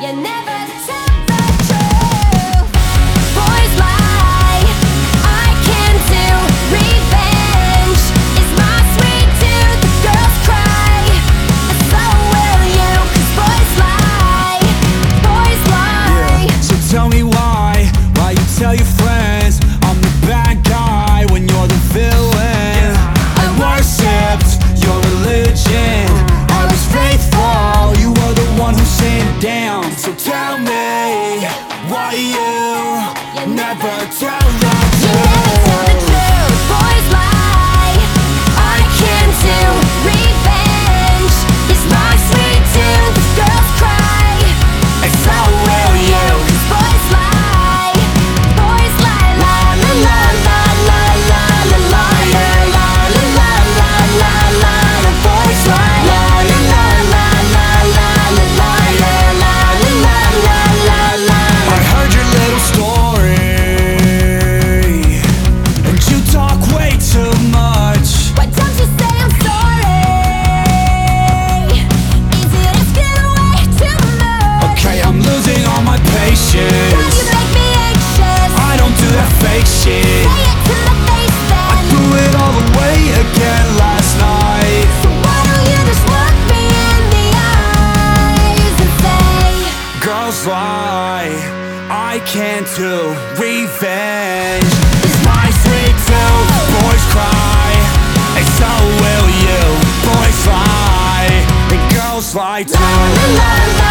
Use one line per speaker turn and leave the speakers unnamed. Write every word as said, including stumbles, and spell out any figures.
You never tell the truth. Boys lie, I can do. Revenge is my sweet tooth. The girls cry, and so will you. 'Cause boys lie, boys lie.
Yeah. So tell me why, why you tell your friends I'm the bad guy when you're the villain. I worshipped your religion, I was faithful, you were the one who sent it down. So tell me, why you never tell the
You never tell the
truth?
truth. Boys lie, I can do. Revenge is my sweet tooth. The girls cry,
And so will you.
'cause boys lie, boys lie, la la la la la la la la la la la la la la la. Boys lie, la la la la la la la la la la la la la.
I heard your little story, and you talk way too much.
Why don't you say I'm sorry? Is it asking way too much?
Okay, I'm losing all my
Now
patience.
you make me anxious.
I don't do that fake shit.
Say it to my face
I
then.
threw it all away again last night.
So why don't you just look me in the eyes and say,
Girls lie, I can't do. Revenge is my sweet tooth. Boys cry, and so will you. Boys lie, and girls lie
la la
too.
la la